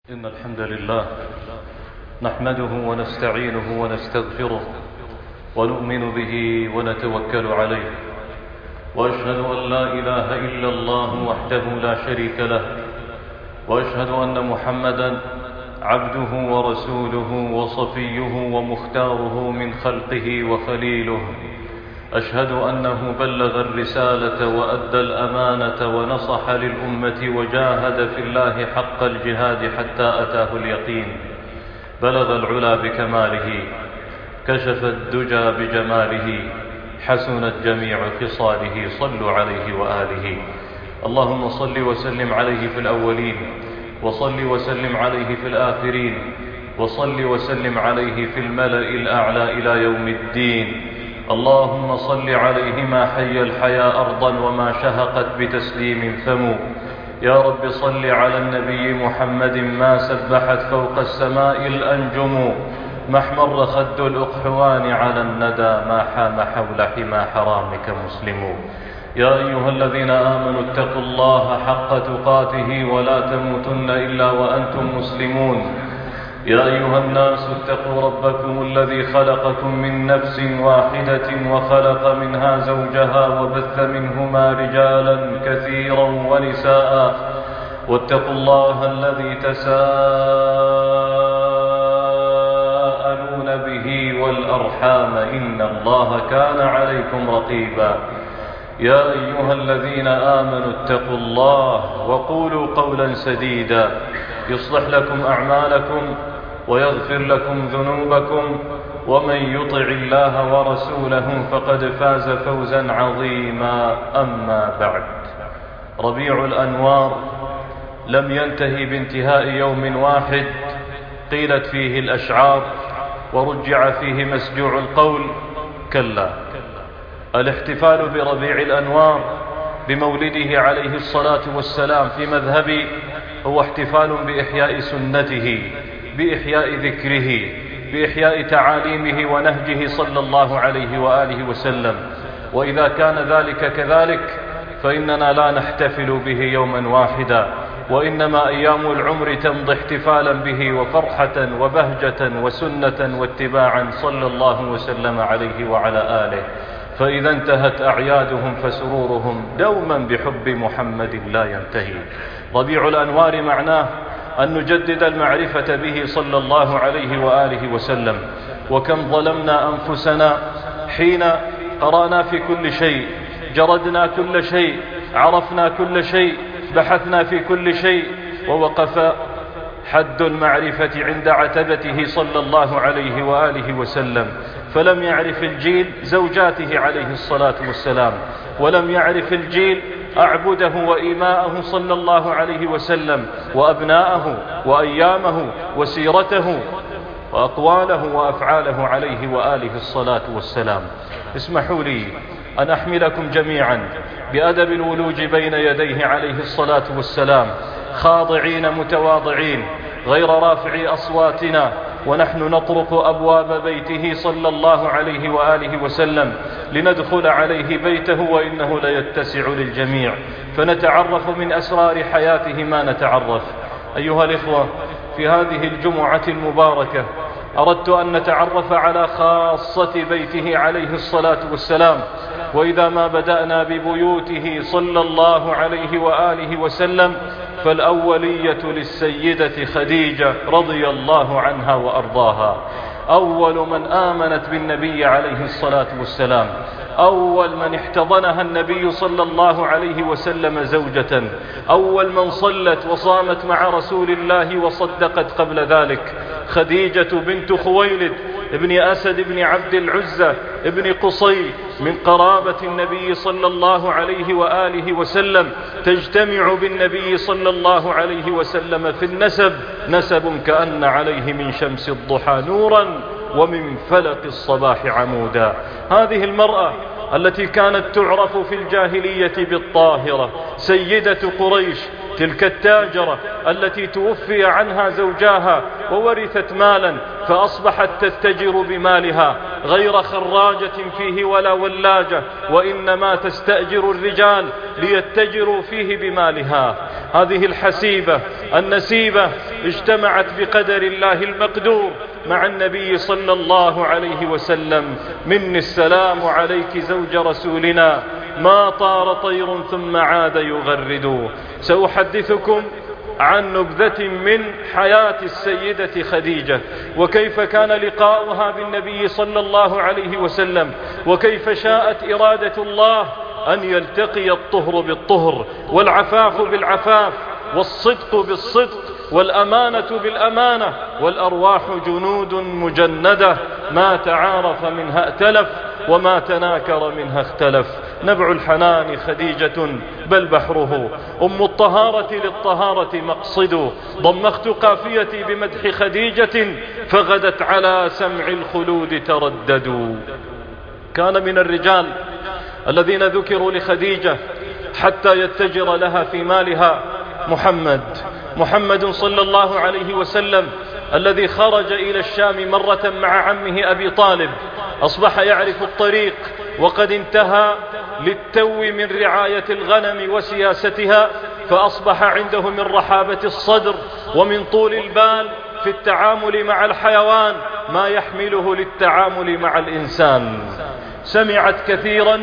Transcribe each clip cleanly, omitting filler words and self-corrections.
إن الحمد لله نحمده ونستعينه ونستغفره ونؤمن به ونتوكل عليه، وأشهد أن لا إله إلا الله وحده لا شريك له، وأشهد أن محمدا عبده ورسوله وصفيه ومختاره من خلقه وخليله. أشهد أنه بلغ الرسالة وأدى الأمانة ونصح للأمة وجاهد في الله حق الجهاد حتى أتاه اليقين. بلغ العلا بكماله، كشف الدجى بجماله، حسنت جميع خصاله، صلوا عليه وآله. اللهم صل وسلم عليه في الأولين، وصل وسلم عليه في الآخرين، وصل وسلم عليه في الملأ الأعلى إلى يوم الدين. اللهم صل عليه ما حي الحياة أرضا وما شهقت بتسليم فمو. يا رب صل على النبي محمد ما سبحت فوق السماء الأنجم، ما احمر خد الأقحوان على الندى، ما حام حول حمى حرامك مسلم. يا أيها الذين آمنوا اتقوا الله حق تقاته ولا تموتن إلا وأنتم مسلمون. يا أيها الناس اتقوا ربكم الذي خلقكم من نفس واحدة وخلق منها زوجها وبث منهما رجالا كثيرا ونساء، واتقوا الله الذي تساءلون به والأرحام إن الله كان عليكم رقيبا. يا أيها الذين آمنوا اتقوا الله وقولوا قولا سديدا يصلح لكم أعمالكم ويغفر لكم ذنوبكم، ومن يطع الله ورسوله فقد فاز فوزا عظيما. أما بعد، ربيع الأنوار لم ينتهي بانتهاء يوم واحد قيلت فيه الأشعار ورجع فيه مسجوع القول. كلا، الاحتفال بربيع الأنوار بمولده عليه الصلاة والسلام في مذهبي هو احتفال بإحياء سنته، بإحياء ذكره، بإحياء تعاليمه ونهجه صلى الله عليه وآله وسلم. وإذا كان ذلك كذلك فإننا لا نحتفل به يوما واحدا، وإنما أيام العمر تمضي احتفالا به وفرحة وبهجة وسنة واتباعا صلى الله وسلم عليه وعلى آله. فإذا انتهت أعيادهم فسرورهم دوما بحب محمد لا ينتهي. ربيع الأنوار معناه أن نجدد المعرفة به صلى الله عليه وآله وسلم. وكم ظلمنا أنفسنا حين قرأنا في كل شيء، جردنا كل شيء، عرفنا كل شيء، بحثنا في كل شيء، ووقف حد المعرفة عند عتبته صلى الله عليه وآله وسلم. فلم يعرف الجيل زوجاته عليه الصلاة والسلام، ولم يعرف الجيل أعبده وإيماءه صلى الله عليه وسلم، وأبناءه وأيامه وسيرته وأقواله وأفعاله عليه وآله الصلاة والسلام. اسمحوا لي أن أحملكم جميعا بأدب الولوج بين يديه عليه الصلاة والسلام، خاضعين متواضعين غير رافعي أصواتنا، ونحن نطرق أبواب بيته صلى الله عليه وآله وسلم لندخل عليه بيته، وإنه ليتسع للجميع، فنتعرف من أسرار حياته ما نتعرف. أيها الإخوة، في هذه الجمعة المباركة أردت أن نتعرف على خاصة بيته عليه الصلاة والسلام. وإذا ما بدأنا ببيوته صلى الله عليه وآله وسلم فالأولية للسيدة خديجة رضي الله عنها وأرضاها. أول من آمنت بالنبي عليه الصلاة والسلام، أول من احتضنها النبي صلى الله عليه وسلم زوجة، أول من صلت وصامت مع رسول الله وصدقت قبل ذلك، خديجة بنت خويلد ابن أسد ابن عبد العزة ابن قصي، من قرابة النبي صلى الله عليه وآله وسلم، تجتمع بالنبي صلى الله عليه وسلم في النسب، نسب كأن عليه من شمس الضحى نورا ومن فلق الصباح عمودا. هذه المرأة التي كانت تعرف في الجاهلية بالطاهرة، سيدة قريش، تلك التاجرة التي توفي عنها زوجاها وورثت مالا فأصبحت تتجر بمالها غير خراجة فيه ولا ولاجة، وإنما تستأجر الرجال ليتجروا فيه بمالها. هذه الحسيبة النسيبة اجتمعت بقدر الله المقدور مع النبي صلى الله عليه وسلم. مني السلام عليك زوج رسولنا، ما طار طير ثم عاد يغرد. سأحدثكم عن نبذة من حياة السيدة خديجة، وكيف كان لقاؤها بالنبي صلى الله عليه وسلم، وكيف شاءت إرادة الله أن يلتقي الطهر بالطهر، والعفاف بالعفاف، والصدق بالصدق، والأمانة بالأمانة، والأرواح جنود مجندة، ما تعارف منها ائتلف وما تناكر منها اختلف. نبع الحنان خديجة بل بحره، أم الطهارة للطهارة مقصد. ضمخت قافيتي بمدح خديجة فغدت على سمع الخلود ترددوا. كان من الرجال الذين ذكروا لخديجة حتى يتجر لها في مالها محمد صلى الله عليه وسلم، الذي خرج إلى الشام مرة مع عمه أبي طالب، أصبح يعرف الطريق وقد انتهى للتو من رعاية الغنم وسياستها، فأصبح عنده من رحابة الصدر ومن طول البال في التعامل مع الحيوان ما يحمله للتعامل مع الإنسان. سمعت كثيرا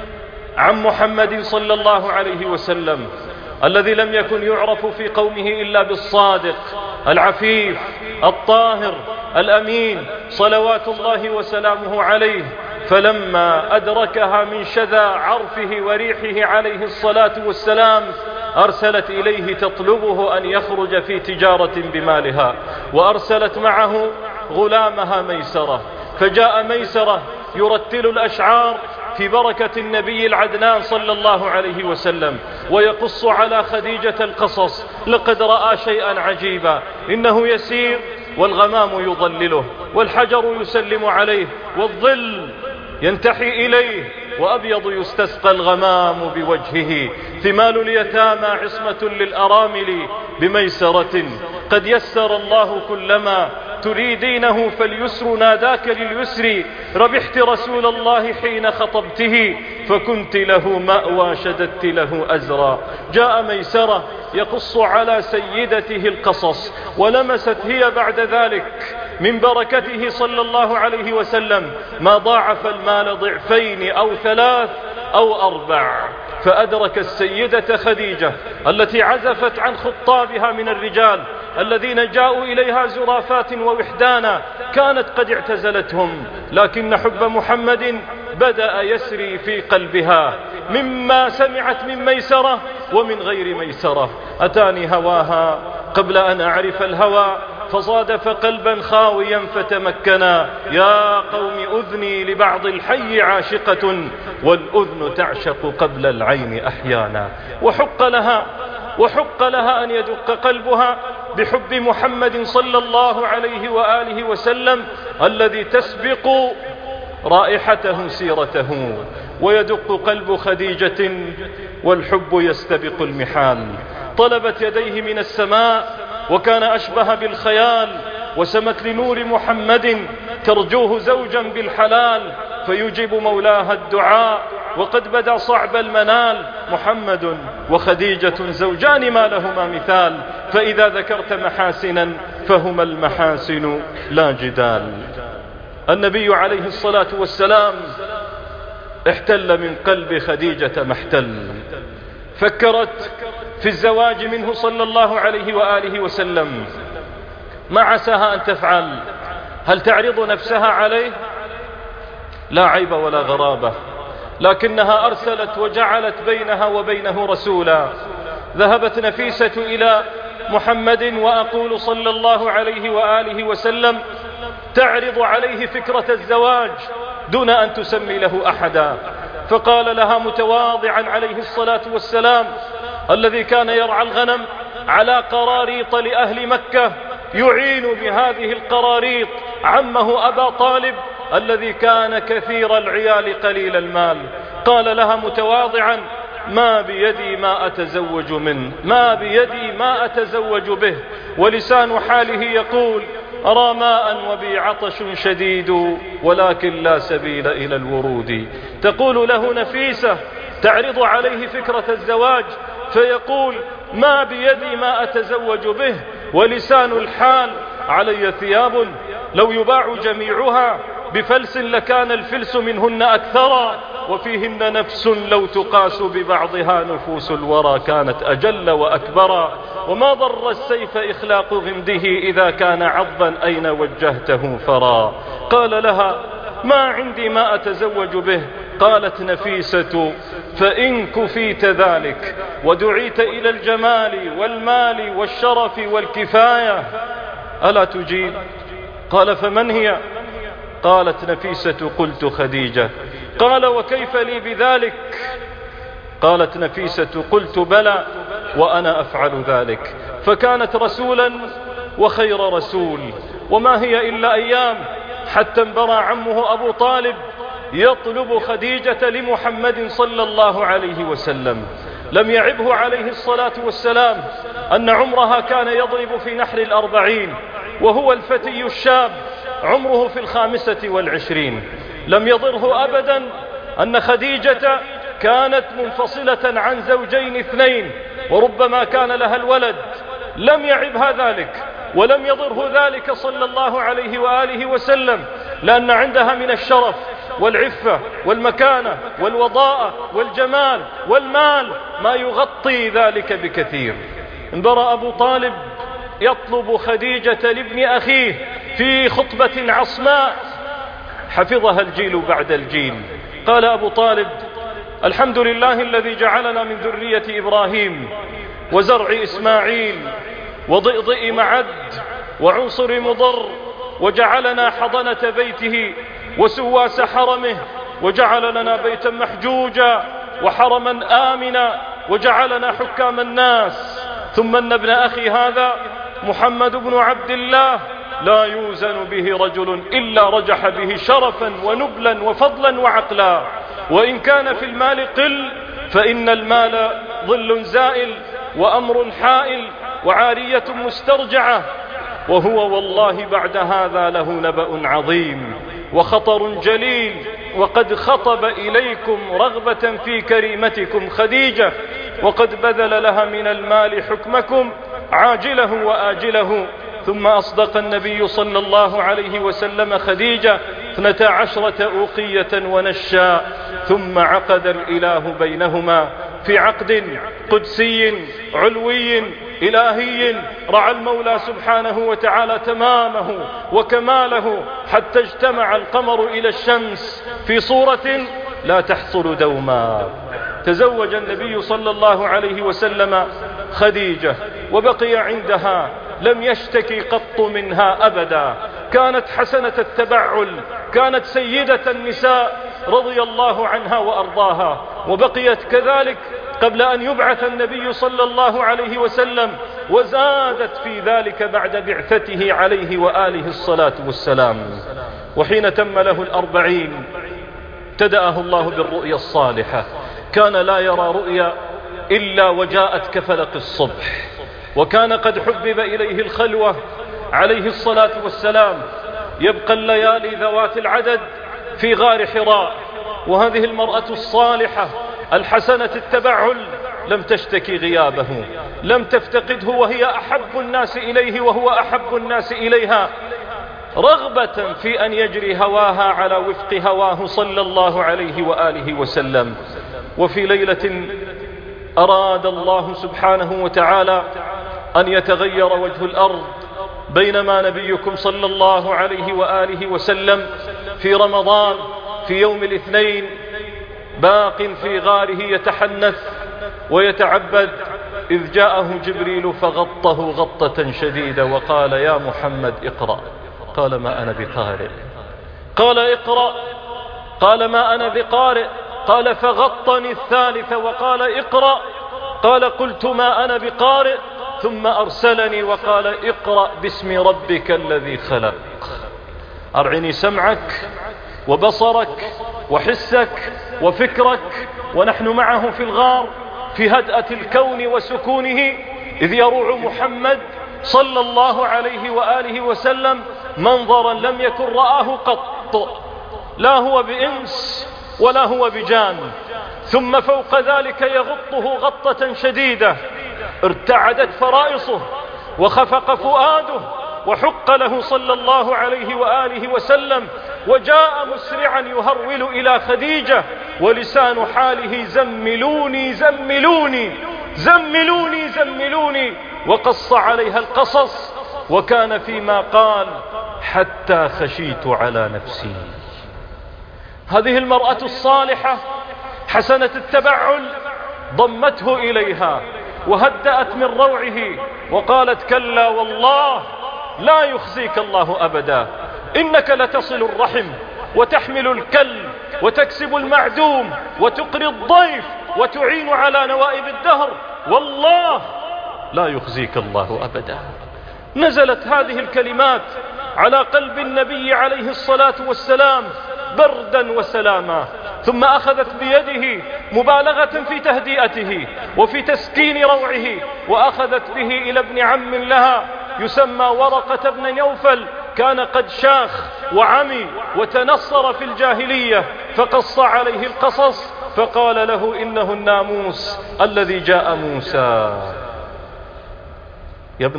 عن محمد صلى الله عليه وسلم الذي لم يكن يعرف في قومه إلا بالصادق العفيف الطاهر الأمين صلوات الله وسلامه عليه. فلما أدركها من شذا عرفه وريحه عليه الصلاة والسلام أرسلت إليه تطلبه أن يخرج في تجارة بمالها، وأرسلت معه غلامها ميسرة، فجاء ميسرة يرتل الأشعار في بركة النبي العدنان صلى الله عليه وسلم، ويقص على خديجة القصص. لقد رأى شيئا عجيبا، إنه يسير والغمام يظلله، والحجر يسلم عليه، والظل ينتحي إليه، وأبيض يستسقى الغمام بوجهه. ثمال اليتامى عصمة للأرامل بميسرة، قد يسر الله كلما تريدينه فاليسر ناداك لليسر. ربحت رسول الله حين خطبته، فكنت له مأوى شددت له أزرا. جاء ميسرة يقص على سيدته القصص، ولمست هي بعد ذلك من بركته صلى الله عليه وسلم ما ضاعف المال ضعفين أو 3 أو 4. فأدرك السيدة خديجة التي عزفت عن خطابها من الرجال الذين جاءوا إليها زرافات ووحدانا، كانت قد اعتزلتهم، لكن حب محمد بدأ يسري في قلبها مما سمعت من ميسرة ومن غير ميسرة. أتاني هواها قبل أن أعرف الهوى، فصادف قلبا خاويا فتمكنا. يا قوم أذني لبعض الحي عاشقة، والأذن تعشق قبل العين أحيانا. وحق لها أن يدق قلبها بحب محمد صلى الله عليه وآله وسلم الذي تسبق رائحته سيرته. ويدق قلب خديجة والحب يستبق المحال. طلبت يديه من السماء وكان أشبه بالخيال، وسمت لنور محمد ترجوه زوجا بالحلال، فيجيب مولاها الدعاء وقد بدا صعب المنال. محمد وخديجة زوجان ما لهما مثال، فإذا ذكرت محاسنا فهما المحاسن لا جدال. النبي عليه الصلاة والسلام احتل من قلب خديجة ما احتل، فكرت في الزواج منه صلى الله عليه وآله وسلم. ما عساها أن تفعل؟ هل تعرض نفسها عليه؟ لا عيب ولا غرابة، لكنها أرسلت وجعلت بينها وبينه رسولا. ذهبت نفيسة إلى محمد وأقول صلى الله عليه وآله وسلم تعرض عليه فكرة الزواج دون أن تسمي له أحدا، فقال لها متواضعا عليه الصلاة والسلام الذي كان يرعى الغنم على قراريط لأهل مكة، يعين بهذه القراريط عمه أبا طالب الذي كان كثير العيال قليل المال. قال لها متواضعا ما بيدي ما أتزوج منه، ما بيدي ما أتزوج به. ولسان حاله يقول أرى ماء وبي عطش شديد ولكن لا سبيل إلى الورود. تقول له نفيسة تعرض عليه فكرة الزواج فيقول ما بيدي ما أتزوج به. ولسان الحال علي ثياب لو يباع جميعها بفلس لكان الفلس منهن أكثر، وفيهن نفس لو تقاس ببعضها نفوس الورى كانت أجل وأكبر. وما ضر السيف إخلاق غمده إذا كان عضبا أين وجهته فرا. قال لها ما عندي ما أتزوج به. قالت نفيسة فإن كفيت ذلك ودعيت إلى الجمال والمال والشرف والكفاية ألا تجيب؟ قال فمن هي؟ قالت نفيسة قلت خديجة. قال وكيف لي بذلك؟ قالت نفيسة قلت بلى وأنا أفعل ذلك. فكانت رسولا وخير رسول. وما هي إلا أيام حتى انبرى عمه أبو طالب يطلب خديجة لمحمد صلى الله عليه وسلم. لم يعبه عليه الصلاة والسلام أن عمرها كان يضرب في نحر 40 وهو الفتي الشاب عمره في 25. لم يضره أبدا أن خديجة كانت منفصلة عن زوجين 2 وربما كان لها الولد. لم يعبها ذلك ولم يضره ذلك صلى الله عليه وآله وسلم، لأن عندها من الشرف والعفة والمكانة والوضاءة والجمال والمال ما يغطي ذلك بكثير. انبرى أبو طالب يطلب خديجة لابن أخيه في خطبة عصماء حفظها الجيل بعد الجيل. قال أبو طالب الحمد لله الذي جعلنا من ذرية إبراهيم وزرع إسماعيل وضئضئ معد وعنصر مضر، وجعلنا حضنة بيته وسواس حرمه، وجعل لنا بيتا محجوجا وحرما آمنا، وجعلنا حكام الناس. ثم أن ابن أخي هذا محمد بن عبد الله لا يوزن به رجل إلا رجح به شرفا ونبلا وفضلا وعقلا. وإن كان في المال قل فإن المال ظل زائل وأمر حائل وعارية مسترجعة، وهو والله بعد هذا له نبأ عظيم وخطر جليل. وقد خطب إليكم رغبة في كريمتكم خديجة، وقد بذل لها من المال حكمكم عاجله وآجله. ثم أصدق النبي صلى الله عليه وسلم خديجة 12 أوقية ونشا، ثم عقد الإله بينهما في عقد قدسي علوي إلهي رعى المولى سبحانه وتعالى تمامه وكماله حتى اجتمع القمر إلى الشمس في صورة لا تحصل دوما. تزوج النبي صلى الله عليه وسلم خديجة وبقي عندها، لم يشتكي قط منها أبدا. كانت حسنة التبعل، كانت سيدة النساء رضي الله عنها وأرضاها، وبقيت كذلك قبل أن يبعث النبي صلى الله عليه وسلم، وزادت في ذلك بعد بعثته عليه وآله الصلاة والسلام. وحين تم له 40 ابتدأه الله بالرؤيا الصالحة. كان لا يرى رؤيا إلا وجاءت كفلق الصبح، وكان قد حبب إليه الخلوة عليه الصلاة والسلام. يبقى الليالي ذوات العدد في غار حراء، وهذه المرأة الصالحة الحسنة التبعل لم تشتكي غيابه، لم تفتقده، وهي أحب الناس إليه وهو أحب الناس إليها، رغبة في أن يجري هواها على وفق هواه صلى الله عليه وآله وسلم. وفي ليلة أراد الله سبحانه وتعالى أن يتغير وجه الأرض، بينما نبيكم صلى الله عليه وآله وسلم في رمضان في يوم الاثنين باق في غاره يتحنث ويتعبد، إذ جاءه جبريل فغطه غطة شديدة وقال يا محمد اقرأ. قال ما أنا بقارئ. قال اقرأ. قال ما أنا بقارئ. قال فغطني الثالث وقال اقرأ. قال قلت ما أنا بقارئ، ثم أرسلني وقال اقرأ باسم ربك الذي خلق. أرعني سمعك وبصرك وحسك وفكرك ونحن معه في الغار في هدأة الكون وسكونه، إذ يروع محمد صلى الله عليه وآله وسلم منظرا لم يكن رآه قط، لا هو بإنس ولا هو بجان. ثم فوق ذلك يغطه غطة شديدة، ارتعدت فرائصه وخفق فؤاده، وحق له صلى الله عليه وآله وسلم، وجاء مسرعا يهرول إلى خديجة ولسان حاله زملوني زملوني زملوني زملوني، وقص عليها القصص، وكان فيما قال: حتى خشيت على نفسي. هذه المرأة الصالحة حسنة التبعل ضمته إليها وهدأت من روعه وقالت: كلا والله لا يخزيك الله أبدا، إنك لتصل الرحم وتحمل الكل وتكسب المعدوم وتقري الضيف وتعين على نوائب الدهر، والله لا يخزيك الله أبدا. نزلت هذه الكلمات على قلب النبي عليه الصلاة والسلام بردا وسلاما، ثم أخذت بيده مبالغة في تهدئته وفي تسكين روعه، وأخذت به إلى ابن عم لها يسمى ورقة بن نوفل، كان قد شاخ وعمي وتنصر في الجاهلية، فقص عليه القصص فقال له: إنه الناموس الذي جاء موسى. يا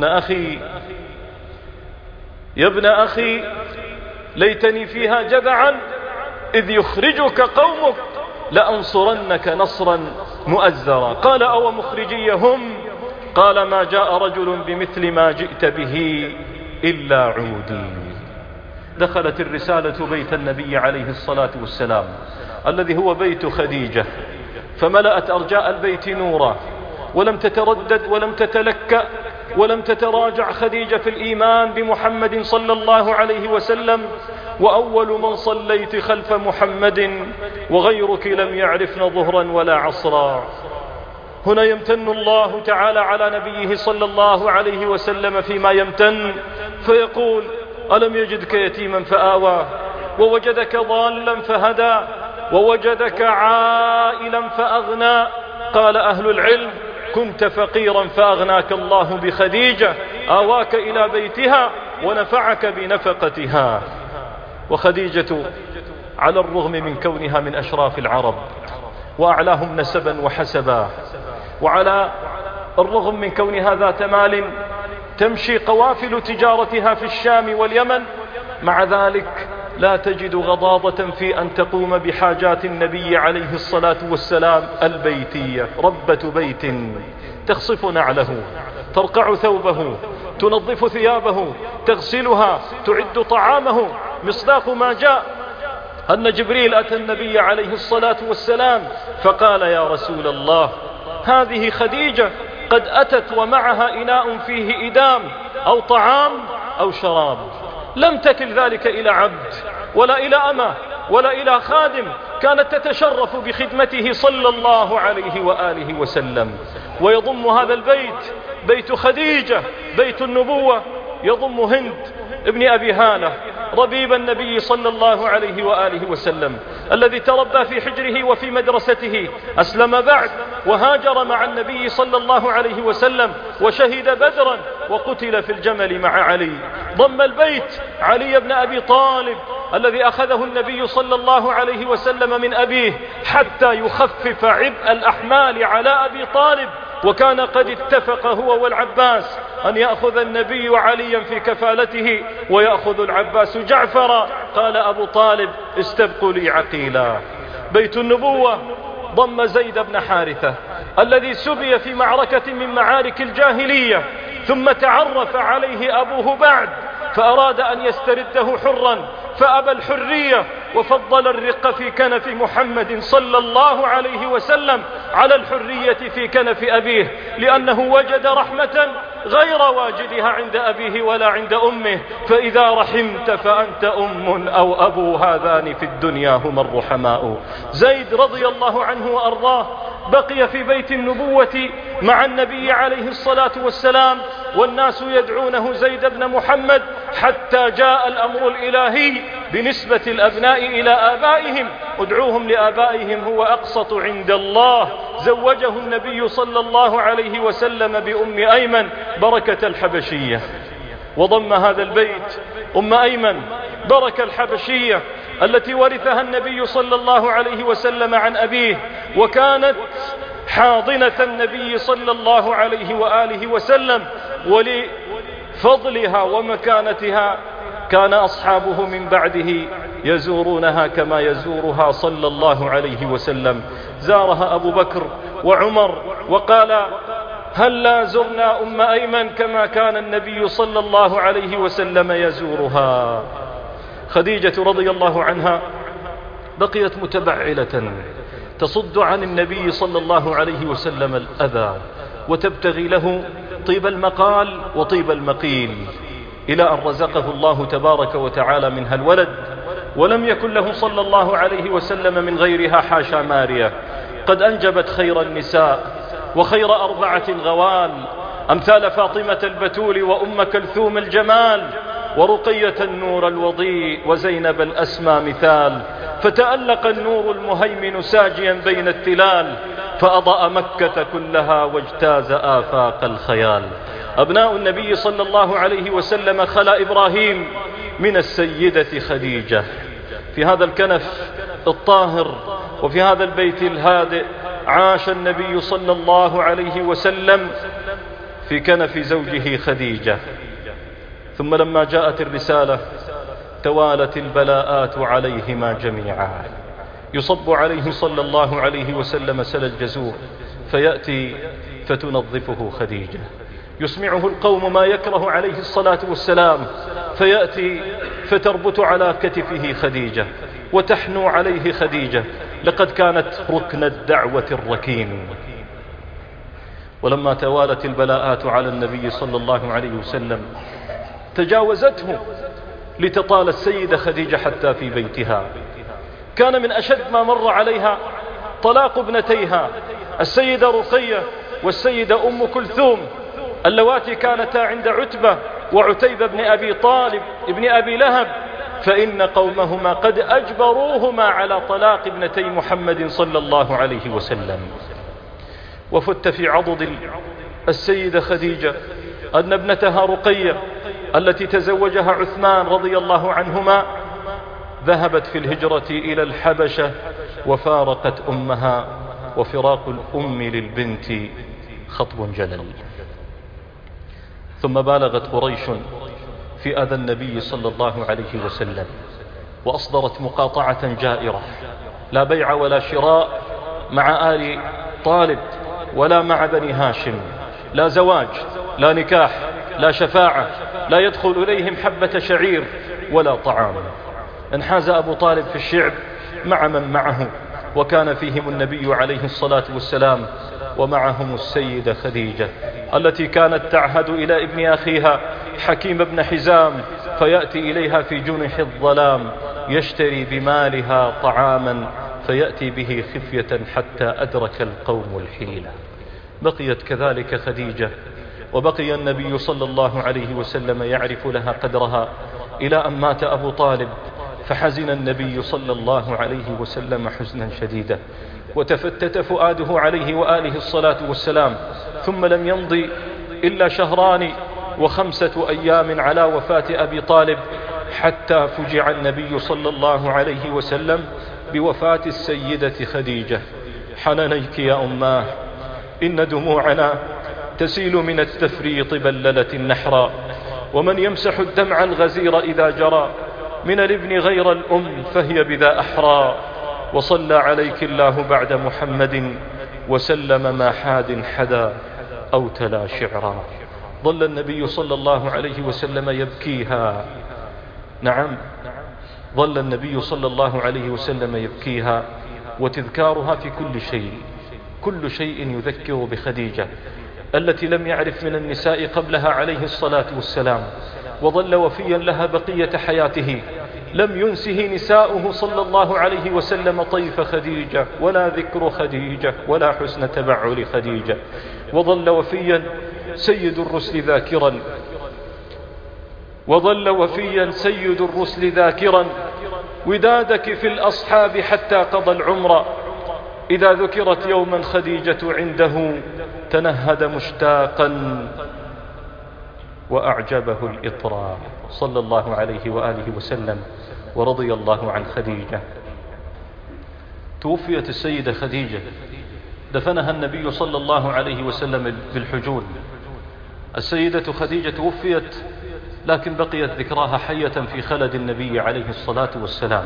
ابن أخي ليتني فيها جذعا إذ يخرجك قومك لأنصرنك نصرا مؤزرا. قال: أو مخرجي هم؟ قال: ما جاء رجل بمثل ما جئت به إلا عودي. دخلت الرسالة بيت النبي عليه الصلاة والسلام الذي هو بيت خديجة، فملأت أرجاء البيت نورا، ولم تتردد ولم تتلكأ ولم تتراجع خديجة في الإيمان بمحمد صلى الله عليه وسلم. وأول من صليت خلف محمد وغيرك لم يعرفن ظهرا ولا عصرا. هنا يمتن الله تعالى على نبيه صلى الله عليه وسلم فيما يمتن فيقول: ألم يجدك يتيما فآوى ووجدك ضالا فهدى ووجدك عائلا فأغنى. قال أهل العلم: كنت فقيرا فأغناك الله بخديجة، آواك إلى بيتها ونفعك بنفقتها. وخديجة على الرغم من كونها من أشراف العرب وأعلاهم نسبا وحسبا، وعلى الرغم من كونها ذات مال تمشي قوافل تجارتها في الشام واليمن، مع ذلك لا تجد غضاضة في أن تقوم بحاجات النبي عليه الصلاة والسلام البيتية. ربة بيت تخصف نعله، ترقع ثوبه، تنظف ثيابه، تغسلها، تعد طعامه. مصداق ما جاء أن جبريل أتى النبي عليه الصلاة والسلام فقال: يا رسول الله، هذه خديجة قد أتت ومعها إناء فيه إدام أو طعام أو شراب. لم تكل ذلك إلى عبد ولا إلى أمة ولا إلى خادم، كانت تتشرف بخدمته صلى الله عليه وآله وسلم. ويضم هذا البيت بيت خديجة بيت النبوة، يضم هند ابن أبي هالة ربيب النبي صلى الله عليه وآله وسلم، الذي تربى في حجره وفي مدرسته، أسلم بعد وهاجر مع النبي صلى الله عليه وسلم وشهد بدرا وقتل في الجمل مع علي. ضم البيت علي بن أبي طالب الذي أخذه النبي صلى الله عليه وسلم من أبيه حتى يخفف عبء الأحمال على أبي طالب، وكان قد اتفق هو والعباس أن يأخذ النبي عليا في كفالته ويأخذ العباس جعفرا. قال أبو طالب: استبقوا لي عقيلا. بيت النبوة ضم زيد بن حارثة الذي سبي في معركة من معارك الجاهلية، ثم تعرف عليه أبوه بعد فأراد أن يسترده حرا فأبى الحرية، وفضل الرق في كنف محمد صلى الله عليه وسلم على الحرية في كنف أبيه، لأنه وجد رحمة غير واجدها عند أبيه ولا عند أمه. فإذا رحمت فأنت أم أو أبو، هذان في الدنيا هما الرحماء. زيد رضي الله عنه وأرضاه بقي في بيت النبوة مع النبي عليه الصلاة والسلام، والناس يدعونه زيد بن محمد، حتى جاء الأمر الإلهي بنسبة الأبناء إلى آبائهم، ادعوهم لآبائهم هو أقسط عند الله. زوجه النبي صلى الله عليه وسلم بأم أيمن بركة الحبشية، وضم هذا البيت أم أيمن بركة الحبشية التي ورثها النبي صلى الله عليه وسلم عن أبيه، وكانت حاضنة النبي صلى الله عليه وآله وسلم. ولفضلها ومكانتها كان أصحابه من بعده يزورونها كما يزورها صلى الله عليه وسلم. زارها أبو بكر وعمر وقال: هلا زرنا أم أيمن كما كان النبي صلى الله عليه وسلم يزورها. خديجة رضي الله عنها بقيت متبعلة تصد عن النبي صلى الله عليه وسلم الأذى، وتبتغي له طيب المقال وطيب المقيل، إلى أن رزقه الله تبارك وتعالى منها الولد، ولم يكن له صلى الله عليه وسلم من غيرها حاشا ماريا. قد أنجبت خير النساء وخير 4 غوال، أمثال فاطمة البتول وأم كلثوم الجمال ورقية النور الوضيء وزينب الأسمى مثال. فتألق النور المهيمن ساجيا بين التلال، فأضاء مكة كلها واجتاز آفاق الخيال. أبناء النبي صلى الله عليه وسلم خلا إبراهيم من السيدة خديجة. في هذا الكنف الطاهر وفي هذا البيت الهادئ عاش النبي صلى الله عليه وسلم في كنف زوجه خديجة. ثم لما جاءت الرسالة توالت البلاءات عليهما جميعا. يصب عليه صلى الله عليه وسلم سل الجزور، فيأتي فتنظفه خديجة. يسمعه القوم ما يكره عليه الصلاة والسلام، فيأتي فتربط على كتفه خديجة وتحنو عليه خديجة. لقد كانت ركن الدعوة الركين. ولما توالت البلاءات على النبي صلى الله عليه وسلم تجاوزته لتطال السيدة خديجة حتى في بيتها. كان من أشد ما مر عليها طلاق ابنتيها السيدة رقية والسيدة أم كلثوم، اللواتي كانتا عند عتبة وعتيبة بن أبي طالب ابن أبي لهب، فإن قومهما قد أجبروهما على طلاق ابنتي محمد صلى الله عليه وسلم. وفت في عضد السيدة خديجة أن ابنتها رقية التي تزوجها عثمان رضي الله عنهما ذهبت في الهجرة إلى الحبشة وفارقت أمها، وفراق الأم للبنت خطب جلل. ثم بالغت قريش في أذى النبي صلى الله عليه وسلم، وأصدرت مقاطعة جائرة: لا بيع ولا شراء مع آل طالب ولا مع بني هاشم، لا زواج لا نكاح لا شفاعة، لا يدخل إليهم حبة شعير ولا طعام. انحاز أبو طالب في الشعب مع من معه، وكان فيهم النبي عليه الصلاة والسلام، ومعهم السيدة خديجة التي كانت تعهد إلى ابن أخيها حكيم بن حزام، فيأتي إليها في جنح الظلام يشتري بمالها طعاما فيأتي به خفية حتى أدرك القوم الحيلة. بقيت كذلك خديجة، وبقي النبي صلى الله عليه وسلم يعرف لها قدرها إلى أن مات أبو طالب، فحزن النبي صلى الله عليه وسلم حزنا شديدا، وتفتت فؤاده عليه وآله الصلاة والسلام. ثم لم يمضي إلا 2 و5 أيام على وفاة أبي طالب حتى فجع النبي صلى الله عليه وسلم بوفاة السيدة خديجة. حنانيك يا أماه، إن دموعنا تسيل من التفريط بللة النحراء، ومن يمسح الدمع الغزير إذا جرى من الابن غير الأم فهي بذا أحرى. وصلى عليك الله بعد محمد وسلم ما حاد حدا أو تلا شعرا. ظل النبي صلى الله عليه وسلم يبكيها، نعم ظل النبي صلى الله عليه وسلم يبكيها، وتذكارها في كل شيء، كل شيء يذكر بخديجة التي لم يعرف من النساء قبلها عليه الصلاة والسلام، وظل وفيا لها بقية حياته. لم ينسه نساؤه صلى الله عليه وسلم طيف خديجة ولا ذكر خديجة ولا حسن تبعل خديجة. وظل وفيا سيد الرسل ذاكرا ودادك في الأصحاب حتى قضى العمر. إذا ذكرت يوما خديجة عنده تنهد مشتاقا وأعجبه الإطراء، صلى الله عليه وآله وسلم ورضي الله عن خديجة. توفيت السيدة خديجة، دفنها النبي صلى الله عليه وسلم بالحجون. السيدة خديجة توفيت، لكن بقيت ذكراها حية في خلد النبي عليه الصلاة والسلام.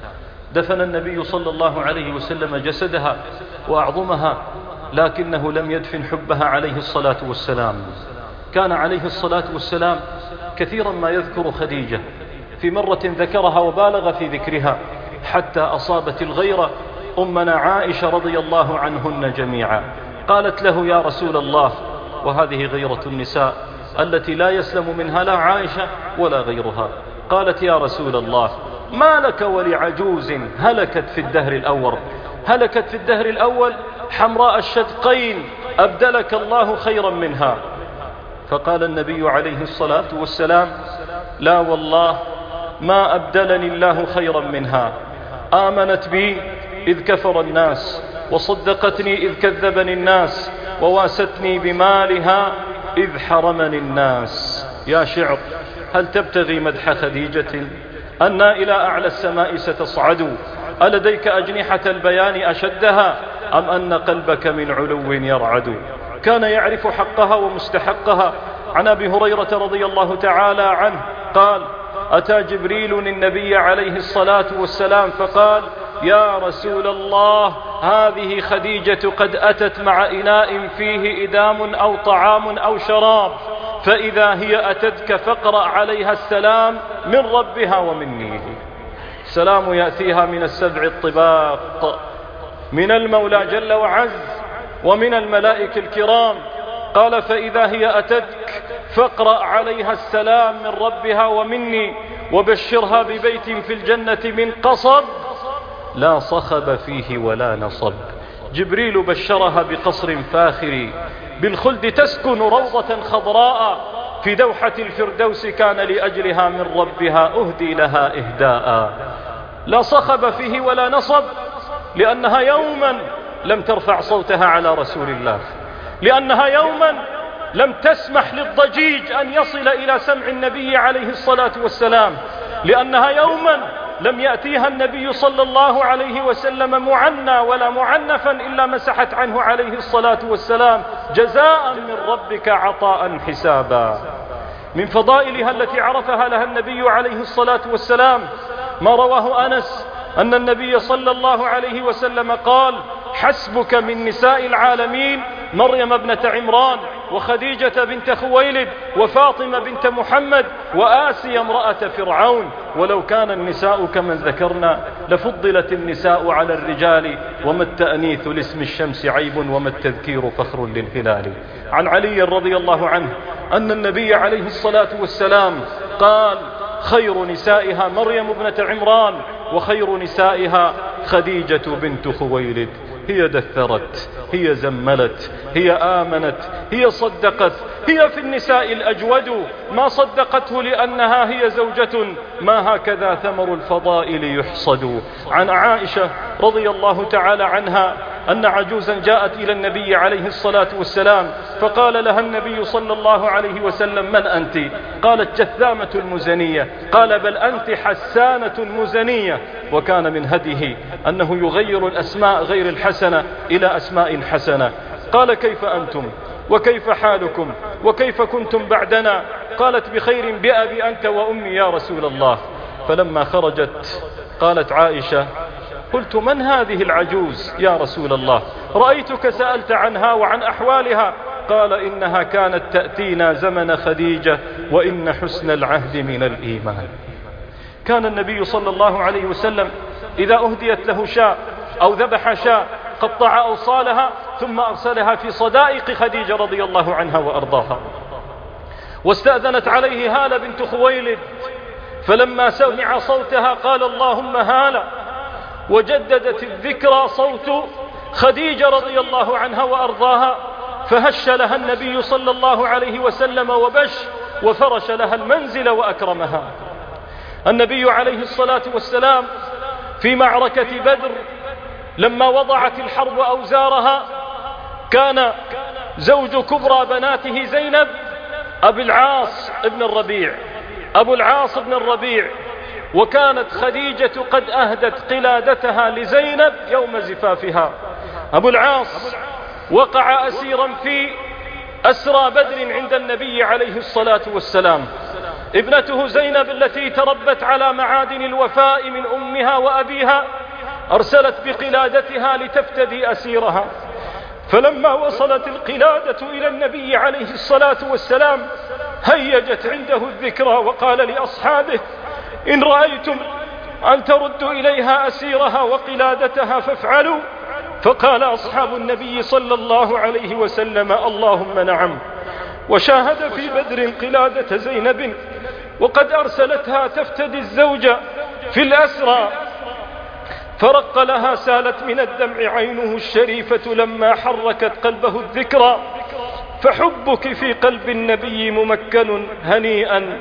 دفن النبي صلى الله عليه وسلم جسدها وأعظمها، لكنه لم يدفن حبها عليه الصلاة والسلام. كان عليه الصلاة والسلام كثيرا ما يذكر خديجة، في مرة ذكرها وبالغ في ذكرها حتى أصابت الغيرة أمنا عائشة رضي الله عنهن جميعا. قالت له: يا رسول الله، وهذه غيرة النساء التي لا يسلم منها لا عائشة ولا غيرها. قالت: يا رسول الله، ما لك ولعجوز هلكت في الدهر الأول، هلكت في الدهر الأول حمراء الشدقين أبدلك الله خيرا منها. فقال النبي عليه الصلاة والسلام: لا والله ما أبدلني الله خيرا منها. آمنت بي إذ كفر الناس، وصدقتني إذ كذبني الناس، وواستني بمالها إذ حرمني الناس. يا شعر، هل تبتغي مدح خديجة؟ أنا إلى أعلى السماء ستصعد، ألديك أجنحة البيان أشدها، أم أن قلبك من علو يرعد؟ كان يعرف حقها ومستحقها. عن أبي هريرة رضي الله تعالى عنه قال: أتى جبريل النبي عليه الصلاة والسلام فقال: يا رسول الله، هذه خديجة قد أتت مع إناء فيه إدام أو طعام أو شراب، فإذا هي أتتك فاقرأ عليها السلام من ربها ومني. السلام يأتيها من السبع الطباق، من المولى جل وعز ومن الملائكة الكرام. قال: فإذا هي أتتك فاقرأ عليها السلام من ربها ومني، وبشرها ببيت في الجنة من قصب لا صخب فيه ولا نصب. جبريل بشرها بقصر فاخر بالخلد تسكن روضة خضراء، في دوحة الفردوس كان لأجلها من ربها أهدي لها إهداء. لا صخب فيه ولا نصب، لأنها يوما لم ترفع صوتها على رسول الله، لأنها يوما لم تسمح للضجيج أن يصل إلى سمع النبي عليه الصلاة والسلام، لأنها يوما لم يأتيها النبي صلى الله عليه وسلم معنى ولا معنفا إلا مسحت عنه عليه الصلاة والسلام جزاء من ربك عطاء حسابا. من فضائلها التي عرفها لها النبي عليه الصلاة والسلام ما رواه أنس أن النبي صلى الله عليه وسلم قال: حسبك من نساء العالمين مريم ابنة عمران، وخديجة بنت خويلد، وفاطمة بنت محمد، وآسيا امرأة فرعون. ولو كان النساء كمن ذكرنا لفضلت النساء على الرجال، وما التأنيث لاسم الشمس عيب، وما التذكير فخر للهلال. عن علي رضي الله عنه أن النبي عليه الصلاة والسلام قال: خير نسائها مريم ابنة عمران، وخير نسائها خديجة بنت خويلد. هي دثرت، هي زملت، هي آمنت، هي صدقت، هي في النساء الأجود، ما صدقته لأنها هي زوجة، ما هكذا ثمر الفضائل يحصد. عن عائشة رضي الله تعالى عنها أن عجوزا جاءت إلى النبي عليه الصلاة والسلام فقال لها النبي صلى الله عليه وسلم: من أنت؟ قالت: جثامة المزنية. قال: بل أنت حسانة المزنية. وكان من هديه أنه يغير الأسماء غير الحسنة إلى أسماء حسنة. قال: كيف أنتم وكيف حالكم وكيف كنتم بعدنا؟ قالت: بخير بأبي أنت وأمي يا رسول الله. فلما خرجت قالت عائشة: قلت: من هذه العجوز يا رسول الله؟ رأيتك سألت عنها وعن أحوالها. قال: إنها كانت تأتينا زمن خديجة، وإن حسن العهد من الإيمان. كان النبي صلى الله عليه وسلم إذا أهديت له شاء أو ذبح شاء قطع أوصالها ثم أرسلها في صدائق خديجة رضي الله عنها وأرضاها. واستأذنت عليه هالة بنت خويلد، فلما سمع صوتها قال: اللهم هالة. وجددت الذكرى صوت خديجة رضي الله عنها وأرضاها، فهش لها النبي صلى الله عليه وسلم وبش، وفرش لها المنزل وأكرمها. النبي عليه الصلاة والسلام في معركة بدر لما وضعت الحرب أوزارها كان زوج كبرى بناته زينب أبو العاص بن الربيع، وكانت خديجة قد أهدت قلادتها لزينب يوم زفافها. أبو العاص وقع أسيرا في أسرى بدر عند النبي عليه الصلاة والسلام. ابنته زينب التي تربت على معادن الوفاء من أمها وأبيها أرسلت بقلادتها لتفتدي أسيرها، فلما وصلت القلادة إلى النبي عليه الصلاة والسلام هيجت عنده الذكرى وقال لأصحابه: إن رأيتم أن تردوا إليها أسيرها وقلادتها فافعلوا. فقال أصحاب النبي صلى الله عليه وسلم: اللهم نعم. وشاهد في بدر قلادة زينب وقد أرسلتها تفتدي الزوج في الأسرى، فرق لها سالت من الدمع عينه الشريفة لما حركت قلبه الذكرى، فحبك في قلب النبي ممكن هنيئا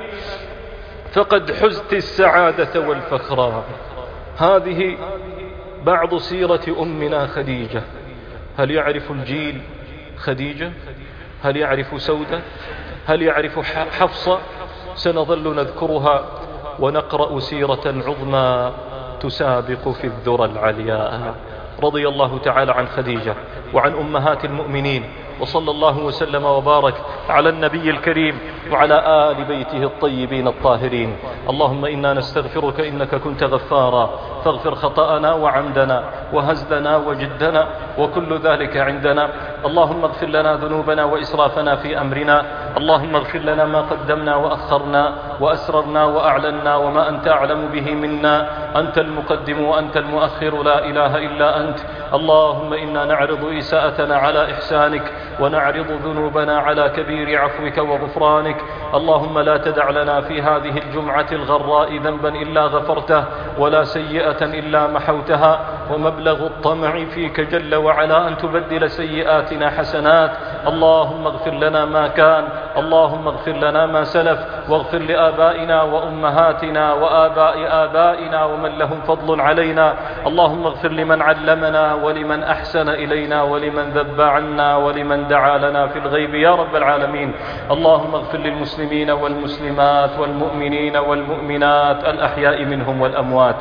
فقد حزت السعادة والفخرا. هذه بعض سيرة أمنا خديجة. هل يعرف الجيل خديجة؟ هل يعرف سودة؟ هل يعرف حفصة؟ سنظل نذكرها ونقرأ سيرة عظمى تسابق في الذرى العلياء. رضي الله تعالى عن خديجة وعن أمهات المؤمنين، وصلى الله وسلم وبارك على النبي الكريم وعلى آل بيته الطيبين الطاهرين. اللهم إنا نستغفرك إنك كنت غفارا، فاغفر خطأنا وعمدنا وهزلنا وجدنا وكل ذلك عندنا. اللهم اغفر لنا ذنوبنا وإسرافنا في أمرنا. اللهم اغفر لنا ما قدمنا وأخرنا وأسررنا وأعلنا وما أنت أعلم به منا. أنت المقدم وأنت المؤخر، لا إله إلا أنت. اللهم إنا نعرض إساءتنا على إحسانك، ونعرض ذنوبنا على كبير عفوك وغفرانك. اللهم لا تدع لنا في هذه الجمعة الغراء ذنبا إلا غفرته، ولا سيئة إلا محوتها، ومبلغ الطمع فيك جل وعلا أن تبدل سيئاتنا حسنات. اللهم اغفر لنا ما كان، اللهم اغفر لنا ما سلف، واغفر لآبائنا وأمهاتنا وآباء آبائنا ومن لهم فضل علينا. اللهم اغفر لمن علمنا ولمن أحسن إلينا ولمن ذب عنا ولمن دعا لنا في الغيب يا رب العالمين. اللهم اغفر للمسلمين والمسلمات والمؤمنين والمؤمنات الأحياء منهم والأموات.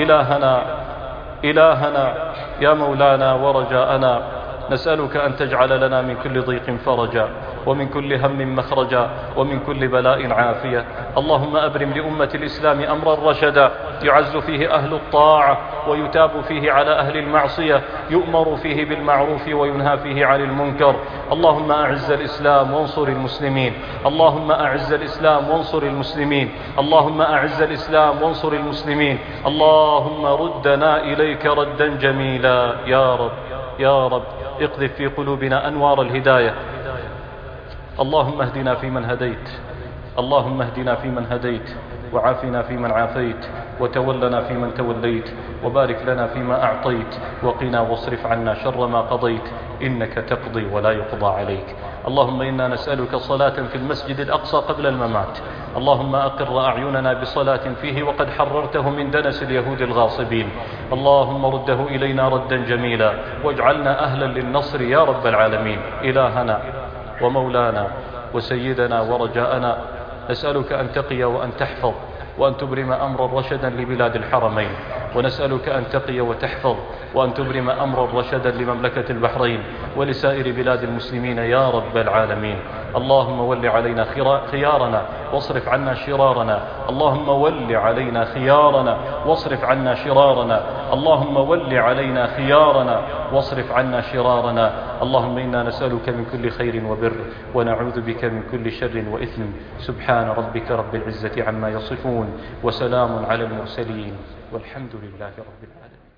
إلهنا يا مولانا ورجاءنا، نسألك أن تجعل لنا من كل ضيق فرجا، ومن كل هم مخرجا، ومن كل بلاء عافية. اللهم أبرم لأمة الإسلام أمرا رشدا يعز فيه أهل الطاعة ويتاب فيه على أهل المعصية، يؤمر فيه بالمعروف وينهى فيه عن المنكر. اللهم أعز الإسلام وانصر المسلمين، اللهم أعز الإسلام وانصر المسلمين، اللهم أعز الإسلام وانصر المسلمين. اللهم ردنا إليك ردا جميلا يا رب يا رب. اقذف في قلوبنا أنوار الهداية. اللهم اهدنا فيمن هديت، اللهم اهدنا فيمن هديت، وعافنا فيمن عافيت، وتولنا فيمن توليت، وبارك لنا فيما أعطيت، وقنا واصرف عنا شر ما قضيت، إنك تقضي ولا يقضى عليك. اللهم إنا نسألك صلاة في المسجد الأقصى قبل الممات. اللهم أقر أعيننا بصلاة فيه وقد حررته من دنس اليهود الغاصبين. اللهم رده إلينا ردا جميلا، واجعلنا أهلا للنصر يا رب العالمين. إلهنا ومولانا وسيدنا ورجاءنا، نسألك أن تقي وأن تحفظ وأن تبرم أمرا رشدا لبلاد الحرمين، ونسألك أن تقي وتحفظ وأن تبرم أمرا رشدا لمملكة البحرين ولسائر بلاد المسلمين يا رب العالمين. اللهم ول علينا خيارنا واصرف عنا شرارنا. اللهم ول علينا خيارنا واصرف عنا شرارنا. اللهم ول علينا خيارنا واصرف عنا شرارنا. اللهم إنا نسألك من كل خير وبر، ونعوذ بك من كل شر وإثم. سبحان ربك رب العزة عما يصفون، وسلام على المرسلين، والحمد لله رب العالمين.